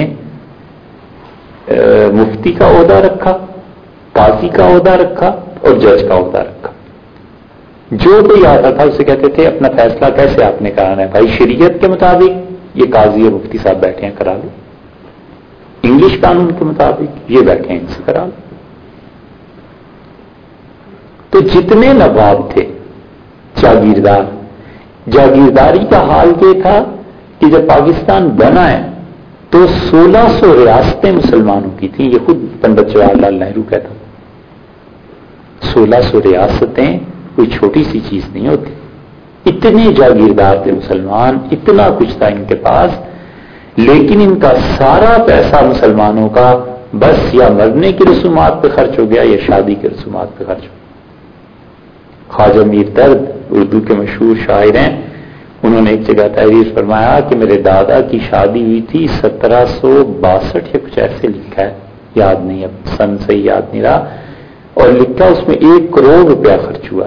مفتی کا عہدہ رکھا، قاضی کا عہدہ رکھا اور جج کا عہدہ رکھا. جو کوئی آتا تھا اسے کہتے تھے اپنا فیصلہ کیسے آپ نے کرانا ہے بھائی، شریعت کے مطابق یہ قاضی اور مفتی صاحب بیٹھے ہیں کرا لو، انگلش قانون کے مطابق یہ بیٹھے ہیں ان سے کرا لو. تو جتنے نواب تھے جاگیرداری کا حال یہ تھا کہ جب پاکستان بنا ہے تو 1600 ریاستیں مسلمانوں کی تھیں. یہ خود پنڈت جواہر لال نہرو کہتا 1600 ریاستیں کوئی چھوٹی سی چیز نہیں ہوتی. اتنے جاگیردار تھے مسلمان، اتنا کچھ تھا ان کے پاس، لیکن ان کا سارا پیسہ مسلمانوں کا بس یا مرنے کی رسومات پہ خرچ ہو گیا یا شادی کی رسومات پہ خرچ ہو گیا. خواجہ میر درد اردو کے مشہور شاعر ہیں، انہوں نے ایک جگہ تحریر فرمایا کہ میرے دادا کی شادی ہوئی تھی 1762 یا کچھ ایسے لکھا ہے، یاد نہیں، اب سن سے یاد نہیں رہا، اور لکھا اس میں 1 کروڑ روپیہ خرچ ہوا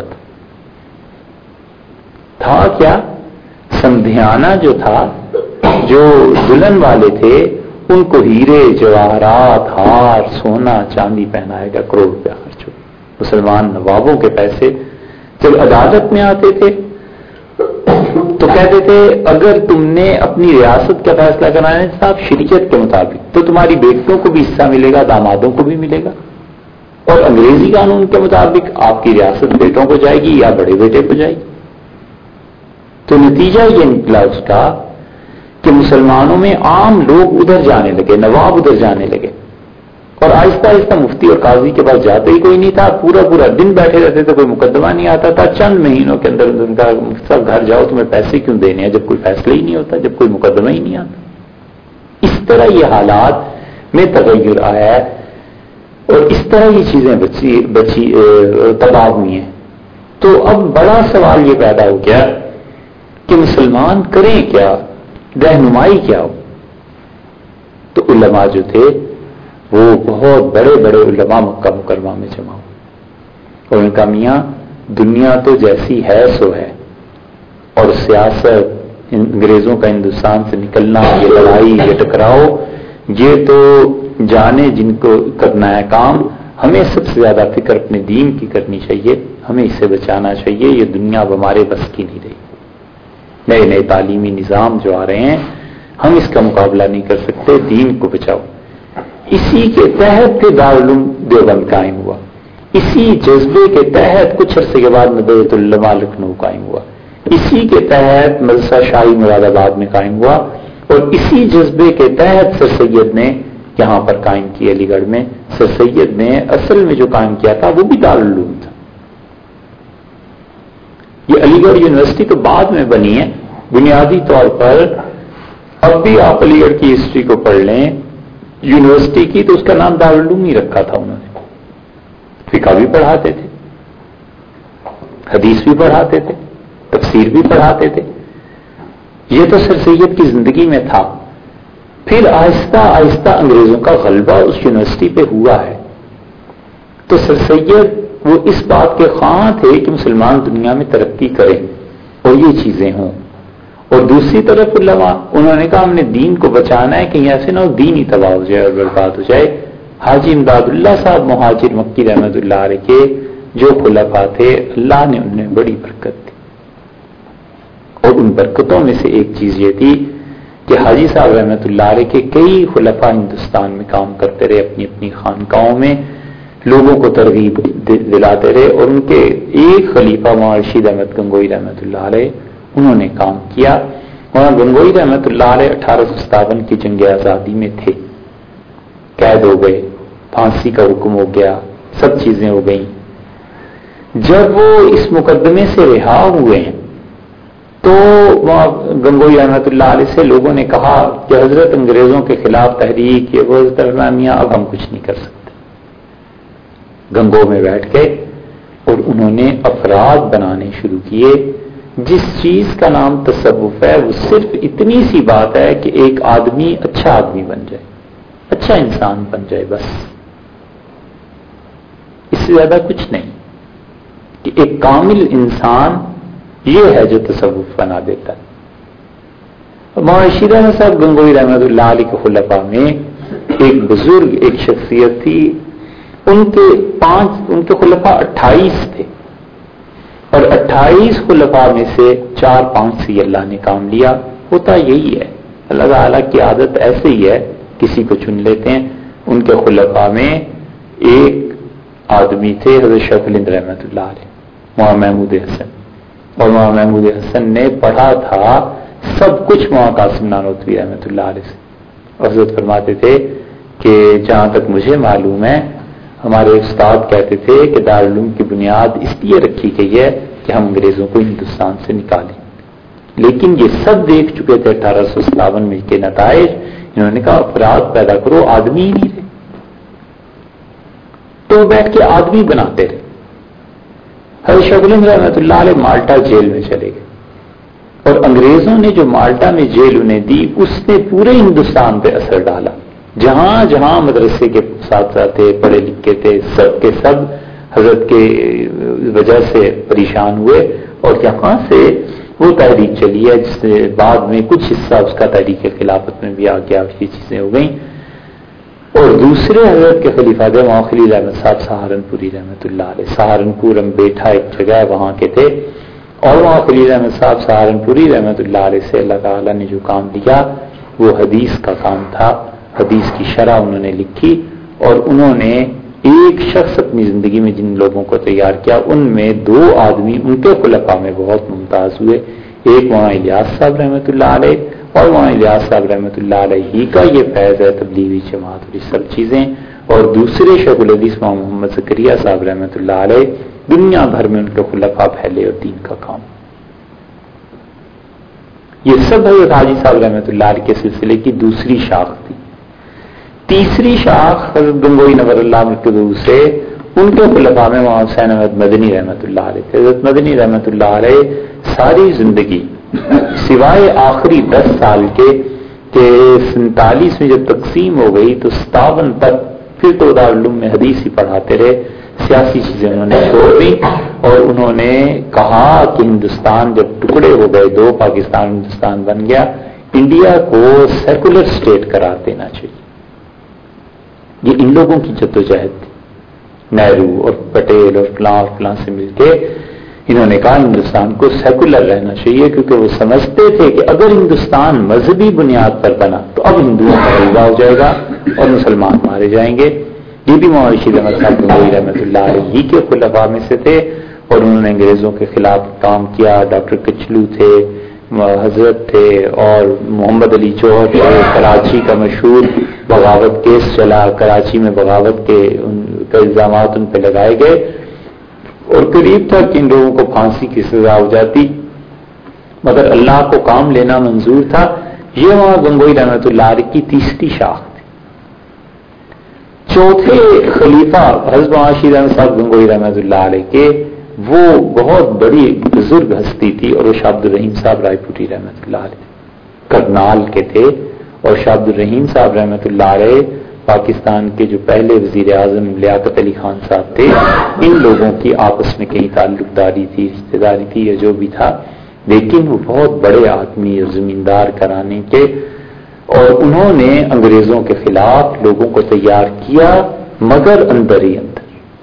تھا کیا؟ سندھیانہ جو تھا، جو دلہن والے تھے، ان کو ہیرے جواہرات ہار سونا چاندی پہنائے گا، کروڑ روپیہ خرچ ہو. مسلمان نوابوں کے پیسے جب عدالت میں آتے تھے تو کہتے تھے اگر تم نے اپنی ریاست کا فیصلہ کرانا ہے صاحب شریعت کے مطابق تو تمہاری بیٹوں کو بھی حصہ ملے گا، دامادوں کو بھی ملے گا، اور انگریزی قانون کے مطابق آپ کی ریاست بیٹوں کو جائے گی یا بڑے بیٹے کو جائے گی. تو نتیجہ یہ نکلا اس کا کہ مسلمانوں میں عام لوگ ادھر جانے لگے، نواب ادھر جانے لگے، اور آہستہ آہستہ مفتی اور قاضی کے پاس جاتے ہی کوئی نہیں تھا، پورا پورا دن بیٹھے رہتے تھے، کوئی مقدمہ نہیں آتا تھا. چند مہینوں کے اندر ان کا مفتی صاحب گھر جاؤ، تمہیں پیسے کیوں دینے ہیں جب کوئی فیصلہ ہی نہیں ہوتا، جب کوئی مقدمہ ہی نہیں آتا. اس طرح یہ حالات میں تغیر آیا ہے اور اس طرح یہ چیزیں تباہ ہوئی ہیں. تو اب بڑا سوال یہ پیدا ہو گیا کہ مسلمان کریں کیا، رہنمائی کیا ہو. تو علماء جو تھے وہ بہت بڑے بڑے علماء مکہ مکرمہ میں جمع ہو، اور ان کا میاں دنیا تو جیسی ہے سو ہے، اور سیاست، انگریزوں کا ہندوستان سے نکلنا، یہ لڑائی، یہ ٹکراؤ، یہ تو جانے جن کو کرنا ہے کام. ہمیں سب سے زیادہ فکر اپنے دین کی کرنی چاہیے، ہمیں اسے بچانا چاہیے. یہ دنیا اب ہمارے بس کی نہیں رہی. نئے نئے تعلیمی نظام جو آ رہے ہیں، ہم اس کا مقابلہ نہیں کر سکتے. دین کو بچاؤ. اسی کے تحت دارالعلوم دیوبند قائم ہوا، اسی جذبے کے تحت کچھ عرصے کے بعد ندوۃ العلماء لکھنؤ قائم ہوا، اسی کے تحت مدرسہ شاہی مراد آباد میں قائم ہوا، اور اسی جذبے کے تحت سر سید نے یہاں پر قائم کیا علی گڑھ میں. سر سید نے اصل میں جو قائم کیا تھا وہ بھی دارالعلوم تھا. یہ علی گڑھ یونیورسٹی تو بعد میں بنی ہے. بنیادی طور پر اب بھی آپ علی گڑھ کی ہسٹری کو پڑھ لیں یونیورسٹی کی، تو اس کا نام دارالعلوم ہی رکھا تھا. انہوں نے فقہ بھی پڑھاتے تھے، حدیث بھی پڑھاتے تھے، تفسیر بھی پڑھاتے تھے. یہ تو سر سید کی زندگی میں تھا. پھر آہستہ آہستہ انگریزوں کا غلبہ اس یونیورسٹی پہ ہوا ہے. تو سر سید وہ اس بات کے خواہاں تھے کہ مسلمان دنیا میں ترقی کریں اور یہ چیزیں ہوں. اور دوسری طرف علماء، انہوں نے کہا ہم نے دین کو بچانا ہے، کہیں ایسے نہ ہو دین ہی تباہ ہو جائے اور برباد ہو جائے. حاجی امداد اللہ صاحب مہاجر مکی رحمت اللہ علیہ کے جو خلفاء تھے، اللہ نے انہیں بڑی برکت دی. اور ان برکتوں میں سے ایک چیز یہ تھی کہ حاجی صاحب رحمت اللہ علیہ کے کئی خلفاء ہندوستان میں کام کرتے رہے، اپنی اپنی خانقاہوں میں لوگوں کو ترغیب دلاتے رہے. اور ان کے ایک خلیفہ مولانا رشید احمد گنگوئی رحمت اللہ علیہ، انہوں نے کام کیا. مولانا گنگوئی رحمت اللہ علیہ 1857 کی جنگ آزادی میں تھے، قید ہو گئے، پھانسی کا حکم ہو گیا، سب چیزیں ہو گئیں. جب وہ اس مقدمے سے رہا ہوئے ہیں تو گنگوئی رحمت اللہ علیہ سے لوگوں نے کہا کہ حضرت انگریزوں کے خلاف تحریک یہ وہ میاں اب ہم کچھ نہیں کر سکتے. گنگو میں بیٹھ گئے اور انہوں نے افراد بنانے شروع کیے. جس چیز کا نام تصوف ہے وہ صرف اتنی سی بات ہے کہ ایک آدمی اچھا آدمی بن جائے، اچھا انسان بن جائے، بس اس سے زیادہ کچھ نہیں. کہ ایک کامل انسان یہ ہے جو تصوف بنا دیتا ہے. مولانا رشید احمد صاحب گنگوئی رحمت اللہ علیہ کے خلفاء میں ایک بزرگ، ایک شخصیت تھی. ان کے خلفاء 28 تھے، اور 28 خلفاء میں سے 4-5 سے اللہ نے کام لیا. ہوتا یہی ہے، اللہ تعالیٰ کی عادت ایسے ہی ہے، کسی کو چن لیتے ہیں. ان کے خلفاء میں ایک آدمی تھے حضرت شیخ الہند رحمت اللہ علیہ، مولانا محمود حسن. اور مولانا محمود حسن نے پڑھا تھا سب کچھ مولانا قاسم نانوتوی رحمت اللہ علیہ سے. حضرت فرماتے تھے کہ جہاں تک مجھے معلوم ہے ہمارے استاد کہتے تھے کہ دارالعلوم کی بنیاد اس لیے رکھی گئی ہے کہ ہم انگریزوں کو ہندوستان سے نکالیں. لیکن یہ سب دیکھ چکے تھے 1857 میں کے نتائج. انہوں نے کہا افراد پیدا کرو، آدمی ہی نہیں رہے. تو بیٹھ کے آدمی بناتے رہے. حضرت شیخ الہند رحمۃ اللہ علیہ مالٹا جیل میں چلے گئے، اور انگریزوں نے جو مالٹا میں جیل انہیں دی اس نے پورے ہندوستان پہ اثر ڈالا. جہاں جہاں مدرسے کے اساتذہ تھے، پڑھے لکھے تھے، سب کے سب حضرت کے وجہ سے پریشان ہوئے. اور یہاں سے وہ تحریک چلی ہے جس سے بعد میں کچھ حصہ اس کا تحریک خلافت میں بھی آ گیا، یہ چیزیں ہو گئیں. اور دوسرے حضرت کے خلیفہ تھے مولانا خلیل احمد صاحب سہارنپوری رحمۃ اللہ علیہ. سہارنپور بیٹھا ایک جگہ ہے، وہاں کے تھے. اور مولانا خلیل احمد صاحب سہارنپوری رحمۃ اللہ علیہ سے اللہ تعالیٰ نے جو کام دیا وہ حدیث کا کام تھا. حدیث کی شرح انہوں نے لکھی، اور انہوں نے ایک شخص اپنی زندگی میں جن لوگوں کو تیار کیا ان میں 2 آدمی ان کے خلفاء میں بہت ممتاز ہوئے. ایک مولانا الیاس صاحب رحمۃ اللہ علیہ، اور مولانا الیاس صاحب رحمۃ اللہ علیہ ہی کا یہ فیض ہے تبلیغی جماعت اور یہ سب چیزیں. اور دوسرے شیخ الحدیث مولانا محمد زکریا صاحب رحمۃ اللہ علیہ، دنیا بھر میں ان کے خلفاء پھیلے اور دین کا کام. یہ سب حضرت حاجی صاحب رحمۃ اللہ علیہ کے سلسلے کی دوسری شاخ تھی. تیسری شاخ حضرت گنگوئی نور اللہ مرکزہ سے ان کے خلفاء میں مولانا حسین احمد مدنی رحمۃ اللہ علیہ تھے. حضرت مدنی رحمۃ اللہ علیہ ساری زندگی سوائے آخری 10 سال کے کہ 47 میں جب تقسیم ہو گئی تو 57 تک پھر تو دارالعلوم میں حدیث ہی پڑھاتے رہے. سیاسی چیزیں انہوں نے چھوڑ دی اور انہوں نے کہا کہ ہندوستان جب ٹکڑے ہو گئے 2 پاکستان ہندوستان بن گیا، انڈیا کو سیکولر اسٹیٹ قرار دینا چاہیے. یہ ان لوگوں کی جدوجہد تھی، نہرو اور پٹیل اور فلاں سے مل کے انہوں نے کہا ہندوستان کو سیکولر رہنا چاہیے، کیونکہ وہ سمجھتے تھے کہ اگر ہندوستان مذہبی بنیاد پر بنا تو اب ہندوؤں کا غلبہ ہو جائے گا اور مسلمان مارے جائیں گے. یہ بھی مولانا رشید احمد صاحب گنگوئی رحمۃ اللہ علیہ کے خلفاء میں سے تھے، اور انہوں نے انگریزوں کے خلاف کام کیا. ڈاکٹر کچلو تھے، حضرت تھے، اور محمد علی جوہر تھے. کراچی کا مشہور بغاوت کیس چلا، کراچی میں بغاوت کے الزامات ان پہ لگائے گئے اور قریب تھا کہ ان لوگوں کو پھانسی کی سزا ہو جاتی، مگر اللہ کو کام لینا منظور تھا. یہ وہاں گنگوئی رحمۃ اللہ علیہ کی تیسری شاخ تھی. چوتھے خلیفہ حضرت رشید احمد صاحب گنگوئی رحمۃ اللہ علیہ کے وہ بہت بڑی بزرگ ہستی تھی، اور وہ شاہ عبد الرحیم صاحب رائے پوری رحمۃ اللہ علیہ کرنال کے تھے. اور شاہ عبد الرحیم صاحب رحمۃ اللہ علیہ پاکستان کے جو پہلے وزیر اعظم لیاقت علی خان صاحب تھے. ان لوگوں کی آپس میں کئی تعلق داری تھی، رشتے داری تھی یا جو بھی تھا، لیکن وہ بہت بڑے آدمی اور زمیندار گھرانے کے، اور انہوں نے انگریزوں کے خلاف لوگوں کو تیار کیا، مگر اندر ہی اندر.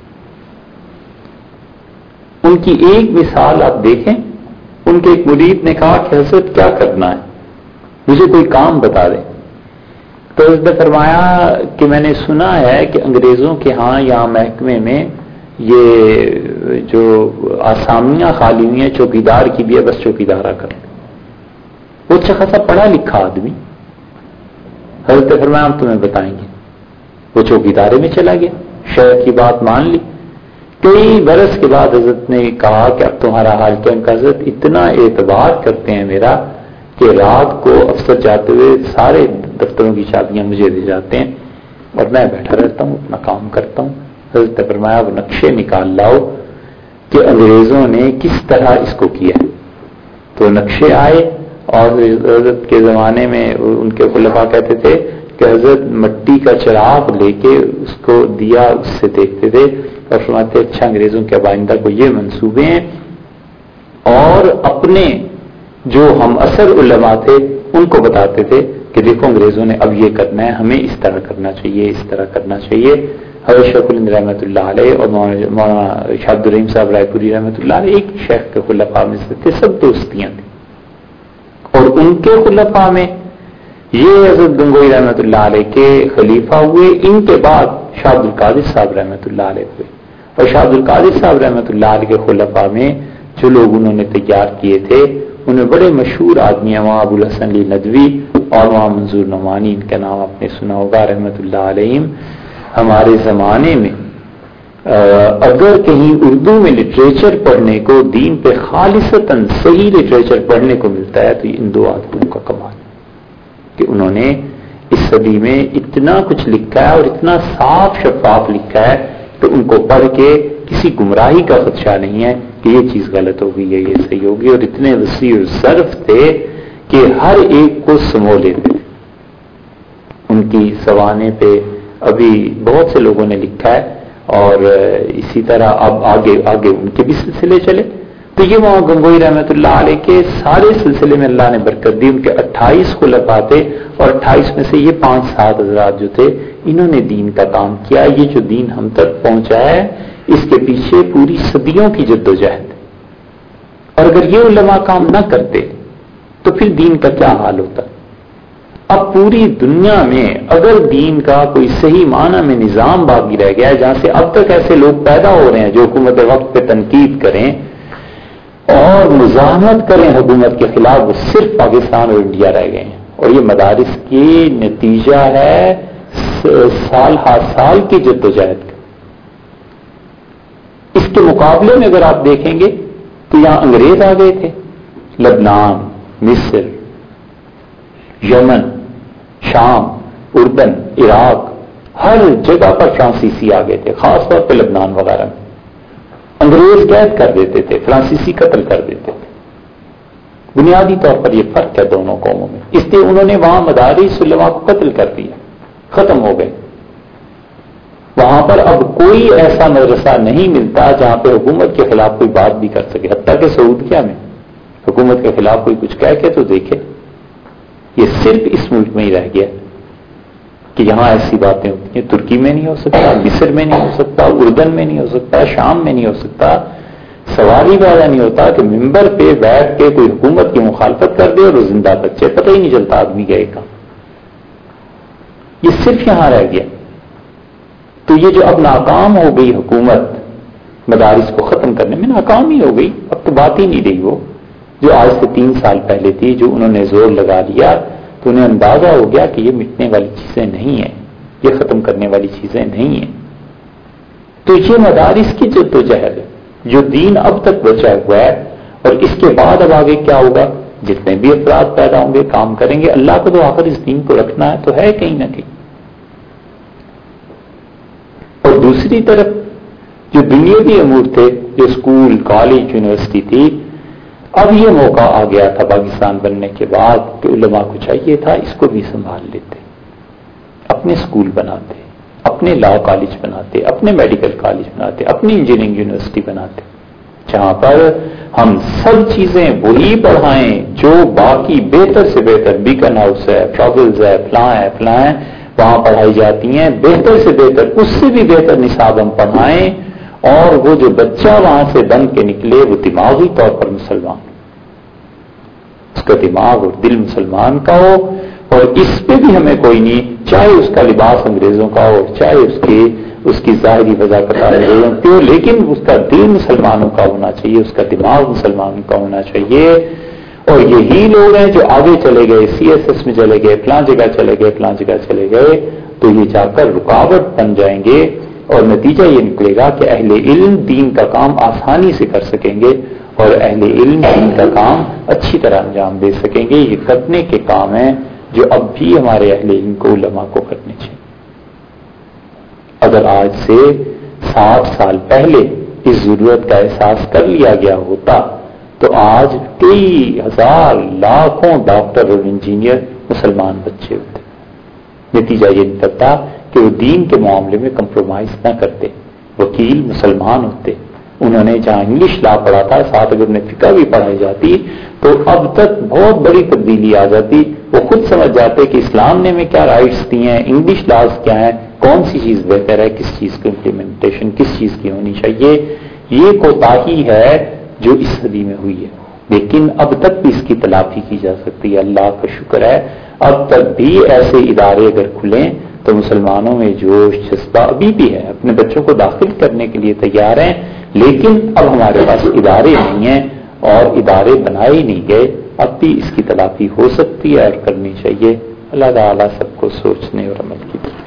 ان کی ایک مثال آپ دیکھیں، ان کے ایک مرید نے کہا کہ حضرت کیا کرنا ہے، مجھے کوئی کام بتا دیں. تو اس نے فرمایا کہ میں نے سنا ہے کہ انگریزوں کے ہاں یہاں محکمے میں یہ جو آسامیاں خالی ہوئی ہیں چوکیدار کی بھی ہے، بس چوکیدارا کر. وہ اچھا خاصا پڑھا لکھا آدمی. حضرت نے فرمایا ہم تمہیں بتائیں گے. وہ چوکیدارے میں چلا گیا، شہر کی بات مان لی. کئی برس کے بعد حضرت نے کہا کہ اب تمہارا حال کیا؟ ان کا حضرت اتنا اعتبار کرتے ہیں میرا کہ رات کو افسر جاتے ہوئے سارے دفتروں کی چابیاں مجھے دے جاتے ہیں اور میں بیٹھا رہتا ہوں، اپنا کام کرتا ہوں. حضرت نے فرمایا وہ نقشے نکال لاؤ کہ انگریزوں نے کس طرح اس کو کیا. تو نقشے آئے، اور حضرت کے زمانے میں ان کے خلفاء کہتے تھے کہ حضرت مٹی کا چراغ لے کے اس کو دیا اس سے دیکھتے تھے اور فرماتے اچھا انگریزوں کے آئندہ کو یہ منصوبے ہیں. اور اپنے جو ہم اثر علماء تھے ان کو بتاتے تھے کہ دیکھو انگریزوں نے اب یہ کرنا ہے، ہمیں اس طرح کرنا چاہیے، اس طرح کرنا چاہیے. حضرت شیخ الہند رحمۃ اللہ علیہ اور مولانا شاہ عبد الرحیم صاحب رائے پوری رحمۃ اللہ علیہ ایک شیخ کے خلفاء میں سے تھے، سب دوستیاں تھیں. اور ان کے خلفاء میں یہ حضرت گنگوئی رحمۃ اللہ علیہ کے خلیفہ ہوئے. ان کے بعد شاہ عبد القادر صاحب رحمۃ اللہ علیہ ہوئے. اور شاہ عبد القادر صاحب رحمۃ اللہ علیہ کے خلفاء میں جو لوگ انہوں نے تیار کیے تھے ان میں بڑے مشہور آدمی ہیں وہاں ابو الحسن علی ندوی اور وہاں منظور نعمانی، ان کا نام آپ نے سنا ہوگا رحمۃ اللہ علیہم. ہمارے زمانے میں اگر کہیں اردو میں لٹریچر پڑھنے کو، دین پہ خالصتاً صحیح لٹریچر پڑھنے کو ملتا ہے تو یہ ان دو آدمیوں کا کمال ہے کہ انہوں نے اس صدی میں اتنا کچھ لکھا ہے اور اتنا صاف شفاف لکھا ہے کہ ان کو پڑھ کے کسی گمراہی کا خدشہ نہیں ہے کہ یہ چیز غلط ہوگی یا یہ صحیح ہوگی، اور اتنے وسیع ظرف تھے کہ ہر ایک کو سمو لیتے تھے۔ ان کی سوانے پہ ابھی بہت سے لوگوں نے لکھا ہے، اور اسی طرح اب آگے ان کے بھی سلسلے چلے تو یہ وہاں گنگوئی رحمت اللہ علیہ کے سارے سلسلے میں اللہ نے برکت دی، ان کے 28 خلفاء تھے اور 28 میں سے یہ 5-7 حضرات جو تھے انہوں نے دین کا کام کیا۔ یہ جو دین ہم تک پہنچا ہے اس کے پیچھے پوری صدیوں کی جدوجہد، اور اگر یہ علماء کام نہ کرتے تو پھر دین کا کیا حال ہوتا۔ اب پوری دنیا میں اگر دین کا کوئی صحیح معنی میں نظام باقی رہ گیا ہے، جہاں سے اب تک ایسے لوگ پیدا ہو رہے ہیں جو حکومت وقت پہ تنقید کریں اور مزاحمت کریں حکومت کے خلاف، وہ صرف پاکستان اور انڈیا رہ گئے ہیں، اور یہ مدارس کی نتیجہ ہے سال ہر سال کی جدوجہد کا۔ اس کے مقابلے میں اگر آپ دیکھیں گے تو یہاں انگریز آ گئے تھے، لبنان، مصر، یمن، شام، اردن، عراق، ہر جگہ پر فرانسیسی آ گئے تھے، خاص طور پہ لبنان وغیرہ میں انگریز قید کر دیتے تھے، فرانسیسی قتل کر دیتے تھے۔ بنیادی طور پر یہ فرق ہے دونوں قوموں میں، اس لیے انہوں نے وہاں مدارس علماء کو قتل کر دیا، ختم ہو گئے۔ وہاں پر اب کوئی ایسا مدرسہ نہیں ملتا جہاں پہ حکومت کے خلاف کوئی بات بھی کر سکے، حتیٰ کہ سعودیہ میں حکومت کے خلاف کوئی کچھ کہہ کے تو دیکھے۔ یہ صرف اس ملک میں ہی رہ گیا کہ یہاں ایسی باتیں ہوتی ہیں۔ ترکی میں نہیں ہو سکتا، مصر میں نہیں ہو سکتا، اردن میں نہیں ہو سکتا، شام میں نہیں ہو سکتا۔ سواری پیدا نہیں ہوتا کہ ممبر پہ بیٹھ کے کوئی حکومت کی مخالفت کر دے اور وہ زندہ بچے، پتہ ہی نہیں چلتا آدمی گئے کہاں۔ یہ صرف یہاں رہ گیا۔ تو یہ جو اب ناکام ہو گئی حکومت مدارس کو ختم کرنے میں، ناکام ہی ہو گئی، اب تو بات ہی نہیں رہی وہ جو آج سے 3 سال پہلے تھی، جو انہوں نے زور لگا لیا تو انہیں اندازہ ہو گیا کہ یہ مٹنے والی چیزیں نہیں ہیں، یہ ختم کرنے والی چیزیں نہیں ہیں۔ تو یہ مدارس کی جدوجہد ہے جو دین اب تک بچا ہوا ہے، اور اس کے بعد اب آگے کیا ہوگا؟ جتنے بھی افراد پیدا ہوں گے کام کریں گے، اللہ کو تو آخر اس دین کو رکھنا ہے تو ہے کہیں نہ کہیں۔ اور دوسری طرف جو دنیاوی امور تھے، جو اسکول، کالج، یونیورسٹی تھی، اب یہ موقع آ گیا تھا پاکستان بننے کے بعد کہ علماء کو چاہیے تھا اس کو بھی سنبھال لیتے، اپنے اسکول بناتے، اپنے لا کالج بناتے، اپنے میڈیکل کالج بناتے، اپنی انجینئرنگ یونیورسٹی بناتے، جہاں پر ہم سب چیزیں وہی پڑھائیں جو باقی بہتر سے بہتر، بیکن ہاؤس ہے، ٹرابلز ہے، فلاں ہے، وہاں پڑھائی جاتی ہیں، بہتر سے بہتر، اس سے بھی بہتر نصاب ہم پڑھائیں، اور وہ جو بچہ وہاں سے بن کے نکلے وہ دماغی طور پر مسلمان، اس کا دماغ اور دل مسلمان کا ہو، اور اس پہ بھی ہمیں کوئی نہیں، چاہے اس کا لباس انگریزوں کا ہو، چاہے اس کی ظاہری وضاحت انگریزوں کی ہو، لیکن اس کا دل مسلمانوں کا ہونا چاہیے، اس کا دماغ مسلمانوں کا ہونا چاہیے۔ اور یہی لوگ ہیں جو آگے چلے گئے، CSS میں چلے گئے، فلاں جگہ چلے گئے، فلاں جگہ چلے گئے، تو یہ جا کر رکاوٹ بن جائیں گے، اور نتیجہ یہ نکلے گا کہ اہل علم دین کا کام آسانی سے کر سکیں گے، اور اہل علم دین کا کام اچھی طرح انجام دے سکیں گے۔ یہ کرنے کے کام ہیں جو اب بھی ہمارے اہل علم کو، علماء کو کرنے چاہیے۔ اگر آج سے 60 سال پہلے اس ضرورت کا احساس کر لیا گیا ہوتا تو آج کئی ہزار لاکھوں ڈاکٹر اور انجینئر مسلمان بچے ہوتے۔ نتیجہ یہ نکلتا کہ وہ دین کے معاملے میں کمپرومائز نہ کرتے، وکیل مسلمان ہوتے، انہوں نے جہاں انگلش لا پڑھا تھا ساتھ اگر انہیں فقہ بھی پڑھائی جاتی تو اب تک بہت بڑی تبدیلی آ جاتی، وہ خود سمجھ جاتے کہ اسلام نے ہمیں کیا رائٹس دی ہیں، انگلش لاز کیا ہیں، کون سی چیز بہتر ہے، کس چیز کی امپلیمنٹیشن کس چیز کی ہونی چاہیے۔ یہ کوتاہی ہے جو اس صدی میں ہوئی ہے، لیکن اب تک بھی اس کی تلافی کی جا سکتی ہے۔ اللہ کا شکر ہے اب تک بھی ایسے ادارے اگر کھلیں تو مسلمانوں میں جوش جذبہ ابھی بھی ہے، اپنے بچوں کو داخل کرنے کے لیے تیار ہیں، لیکن اب ہمارے پاس ادارے نہیں ہیں اور ادارے بنائے نہیں گئے۔ اب بھی اس کی تلافی ہو سکتی ہے اور کرنی چاہیے۔ اللہ تعالیٰ سب کو سوچنے اور عمل کی